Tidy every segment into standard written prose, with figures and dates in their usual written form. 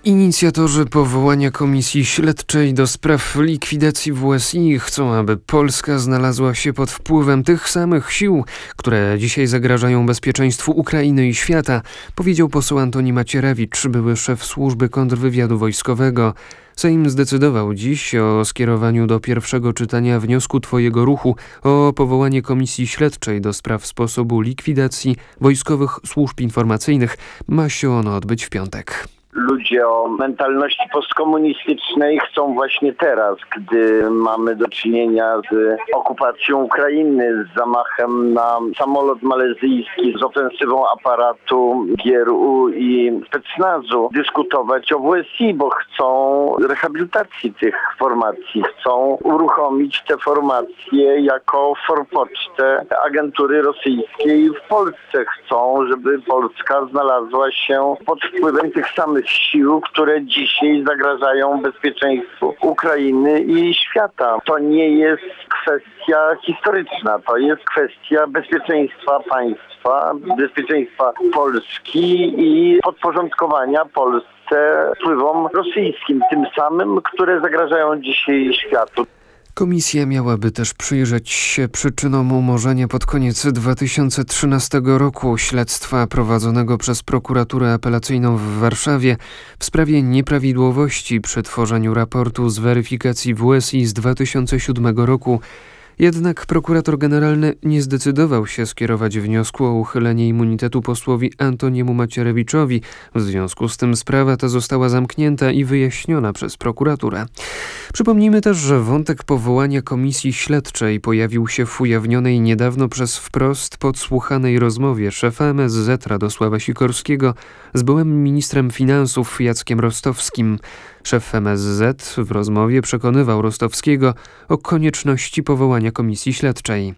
Inicjatorzy powołania komisji śledczej do spraw likwidacji WSI chcą, aby Polska znalazła się pod wpływem tych samych sił, które dzisiaj zagrażają bezpieczeństwu Ukrainy i świata, powiedział poseł Antoni Macierewicz, były szef służby kontrwywiadu wojskowego. Sejm zdecydował dziś o skierowaniu do pierwszego czytania wniosku Twojego ruchu o powołanie komisji śledczej do spraw sposobu likwidacji wojskowych służb informacyjnych. Ma się ono odbyć w piątek. Ludzie o mentalności postkomunistycznej chcą właśnie teraz, gdy mamy do czynienia z okupacją Ukrainy, z zamachem na samolot malezyjski, z ofensywą aparatu GRU i specnazu, dyskutować o WSI, bo chcą rehabilitacji tych formacji, chcą uruchomić te formacje jako forpocztę agentury rosyjskiej w Polsce. Chcą, żeby Polska znalazła się pod wpływem tych samych sił, które dzisiaj zagrażają bezpieczeństwu Ukrainy i świata. To nie jest kwestia historyczna, to jest kwestia bezpieczeństwa państwa, bezpieczeństwa Polski i podporządkowania Polsce wpływom rosyjskim, tym samym, które zagrażają dzisiaj światu. Komisja miałaby też przyjrzeć się przyczynom umorzenia pod koniec 2013 roku śledztwa prowadzonego przez prokuraturę apelacyjną w Warszawie w sprawie nieprawidłowości przy tworzeniu raportu z weryfikacji WSI z 2007 roku. Jednak prokurator generalny nie zdecydował się skierować wniosku o uchylenie immunitetu posłowi Antoniemu Macierewiczowi. W związku z tym sprawa ta została zamknięta i wyjaśniona przez prokuraturę. Przypomnijmy też, że wątek powołania komisji śledczej pojawił się w ujawnionej niedawno przez Wprost podsłuchanej rozmowie szefa MSZ Radosława Sikorskiego z byłym ministrem finansów Jackiem Rostowskim. Szef MSZ w rozmowie przekonywał Rostowskiego o konieczności powołania komisji śledczej.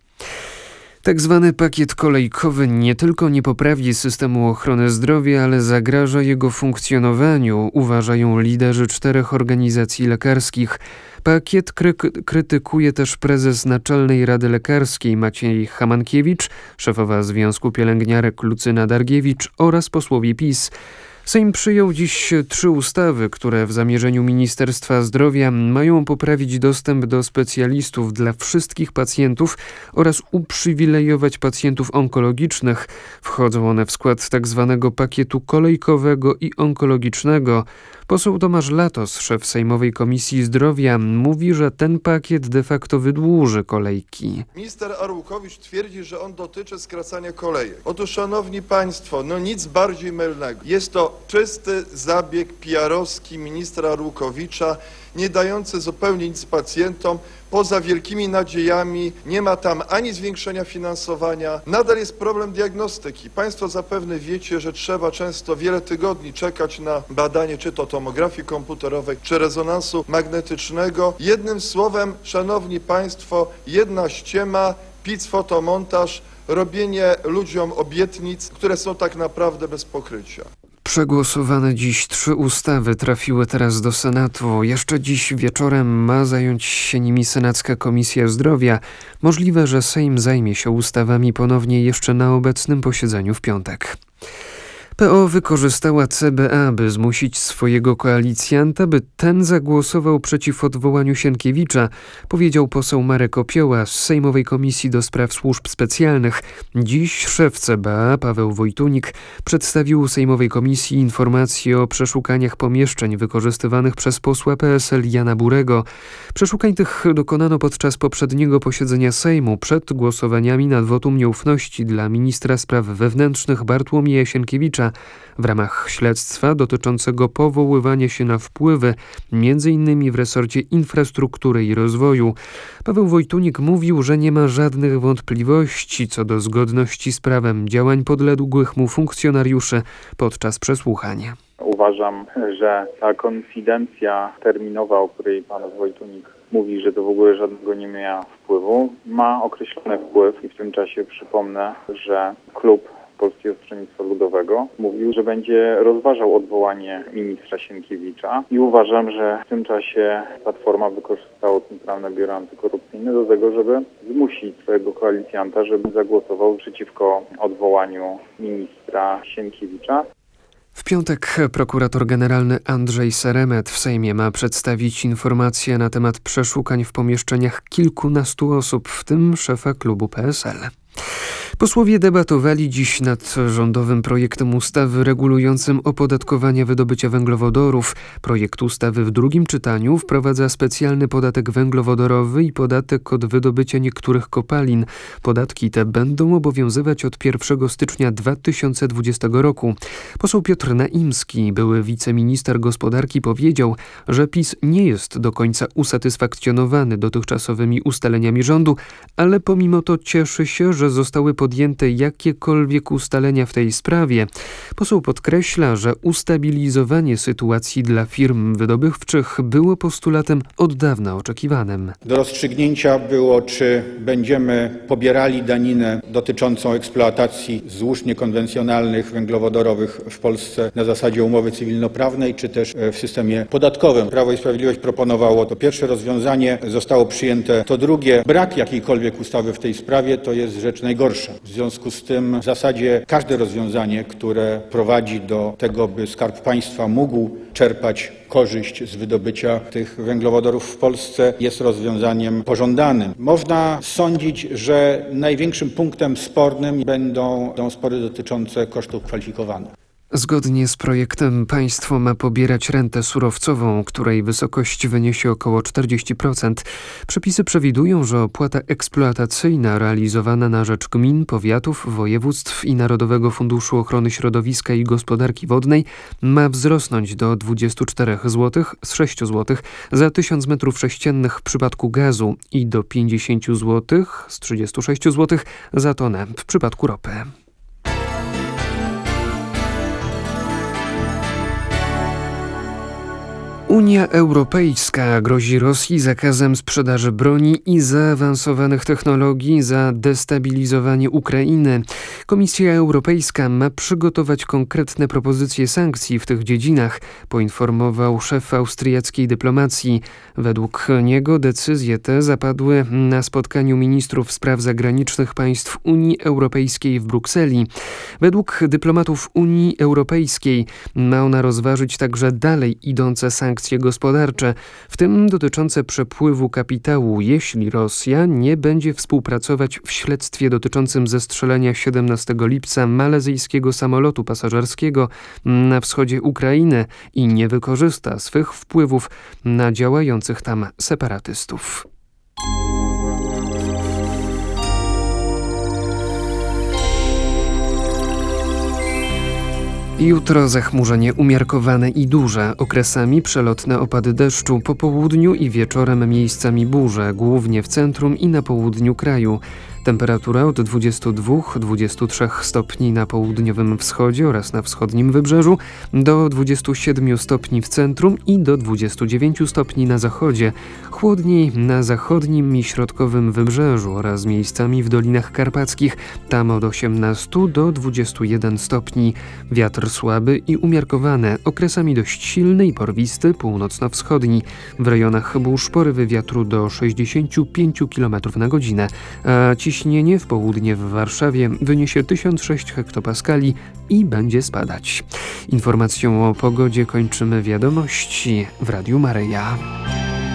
Tak zwany pakiet kolejkowy nie tylko nie poprawi systemu ochrony zdrowia, ale zagraża jego funkcjonowaniu, uważają liderzy 4 organizacji lekarskich. Pakiet krytykuje też prezes Naczelnej Rady Lekarskiej Maciej Hamankiewicz, szefowa Związku Pielęgniarek Lucyna Dargiewicz oraz posłowie PiS. Sejm przyjął dziś 3 ustawy, które w zamierzeniu Ministerstwa Zdrowia mają poprawić dostęp do specjalistów dla wszystkich pacjentów oraz uprzywilejować pacjentów onkologicznych. Wchodzą one w skład tzw. pakietu kolejkowego i onkologicznego. Poseł Tomasz Latos, szef Sejmowej Komisji Zdrowia, mówi, że ten pakiet de facto wydłuży kolejki. Minister Arłukowicz twierdzi, że on dotyczy skracania kolejek. Otóż, szanowni państwo, nic bardziej mylnego. Jest to czysty zabieg PR-owski ministra Arłukowicza, nie dający zupełnie nic pacjentom. Poza wielkimi nadziejami nie ma tam ani zwiększenia finansowania. Nadal jest problem diagnostyki. Państwo zapewne wiecie, że trzeba często wiele tygodni czekać na badanie czy to tomografii komputerowej, czy rezonansu magnetycznego. Jednym słowem, szanowni państwo, jedna ściema, pic, fotomontaż, robienie ludziom obietnic, które są tak naprawdę bez pokrycia. Przegłosowane dziś 3 ustawy trafiły teraz do Senatu. Jeszcze dziś wieczorem ma zająć się nimi Senacka Komisja Zdrowia. Możliwe, że Sejm zajmie się ustawami ponownie jeszcze na obecnym posiedzeniu w piątek. PO wykorzystała CBA, by zmusić swojego koalicjanta, by ten zagłosował przeciw odwołaniu Sienkiewicza, powiedział poseł Marek Opioła z Sejmowej Komisji do Spraw Służb Specjalnych. Dziś szef CBA, Paweł Wojtunik, przedstawił Sejmowej Komisji informacje o przeszukaniach pomieszczeń wykorzystywanych przez posła PSL Jana Burego. Przeszukań tych dokonano podczas poprzedniego posiedzenia Sejmu przed głosowaniami nad wotum nieufności dla ministra spraw wewnętrznych Bartłomieja Sienkiewicza w ramach śledztwa dotyczącego powoływania się na wpływy, m.in. w resorcie infrastruktury i rozwoju. Paweł Wojtunik mówił, że nie ma żadnych wątpliwości co do zgodności z prawem działań podległych mu funkcjonariuszy podczas przesłuchań. Uważam, że ta konfidencja terminowa, o której pan Wojtunik mówi, że to w ogóle żadnego nie miała wpływu, ma określony wpływ i w tym czasie przypomnę, że klub Polskiego Stronnictwa Ludowego mówił, że będzie rozważał odwołanie ministra Sienkiewicza i uważam, że w tym czasie Platforma wykorzystała Centralne Biuro Antykorupcyjne do tego, żeby zmusić swojego koalicjanta, żeby zagłosował przeciwko odwołaniu ministra Sienkiewicza. W piątek prokurator generalny Andrzej Seremet w Sejmie ma przedstawić informacje na temat przeszukań w pomieszczeniach kilkunastu osób, w tym szefa klubu PSL. Posłowie debatowali dziś nad rządowym projektem ustawy regulującym opodatkowanie wydobycia węglowodorów. Projekt ustawy w drugim czytaniu wprowadza specjalny podatek węglowodorowy i podatek od wydobycia niektórych kopalin. Podatki te będą obowiązywać od 1 stycznia 2020 roku. Poseł Piotr Naimski, były wiceminister gospodarki, powiedział, że PiS nie jest do końca usatysfakcjonowany dotychczasowymi ustaleniami rządu, ale pomimo to cieszy się, że zostały podjęte jakiekolwiek ustalenia w tej sprawie. Poseł podkreśla, że ustabilizowanie sytuacji dla firm wydobywczych było postulatem od dawna oczekiwanym. Do rozstrzygnięcia było, czy będziemy pobierali daninę dotyczącą eksploatacji złóż niekonwencjonalnych węglowodorowych w Polsce na zasadzie umowy cywilnoprawnej, czy też w systemie podatkowym. Prawo i Sprawiedliwość proponowało to pierwsze rozwiązanie, zostało przyjęte to drugie. Brak jakiejkolwiek ustawy w tej sprawie to jest rzecz najgorsza. W związku z tym w zasadzie każde rozwiązanie, które prowadzi do tego, by Skarb Państwa mógł czerpać korzyść z wydobycia tych węglowodorów w Polsce, jest rozwiązaniem pożądanym. Można sądzić, że największym punktem spornym będą spory dotyczące kosztów kwalifikowanych. Zgodnie z projektem państwo ma pobierać rentę surowcową, której wysokość wyniesie około 40%. Przepisy przewidują, że opłata eksploatacyjna realizowana na rzecz gmin, powiatów, województw i Narodowego Funduszu Ochrony Środowiska i Gospodarki Wodnej ma wzrosnąć do 24 zł z 6 zł za 1000 m3 w przypadku gazu i do 50 zł z 36 zł za tonę w przypadku ropy. Unia Europejska grozi Rosji zakazem sprzedaży broni i zaawansowanych technologii za destabilizowanie Ukrainy. Komisja Europejska ma przygotować konkretne propozycje sankcji w tych dziedzinach, poinformował szef austriackiej dyplomacji. Według niego decyzje te zapadły na spotkaniu ministrów spraw zagranicznych państw Unii Europejskiej w Brukseli. Według dyplomatów Unii Europejskiej ma ona rozważyć także dalej idące sankcje gospodarcze, w tym dotyczące przepływu kapitału, jeśli Rosja nie będzie współpracować w śledztwie dotyczącym zestrzelenia 17 lipca malezyjskiego samolotu pasażerskiego na wschodzie Ukrainy i nie wykorzysta swych wpływów na działających tam separatystów. Jutro zachmurzenie umiarkowane i duże, okresami przelotne opady deszczu, po południu i wieczorem miejscami burze, głównie w centrum i na południu kraju. Temperatura od 22-23 stopni na południowym wschodzie oraz na wschodnim wybrzeżu, do 27 stopni w centrum i do 29 stopni na zachodzie. Chłodniej na zachodnim i środkowym wybrzeżu oraz miejscami w Dolinach Karpackich, tam od 18 do 21 stopni. Wiatr słaby i umiarkowany, okresami dość silny i porwisty, północno-wschodni. W rejonach burz porywy wiatru do 65 km na godzinę, a ciśnienie w południe w Warszawie wyniesie 1006 hektopaskali i będzie spadać. Informacją o pogodzie kończymy wiadomości w Radiu Maryja.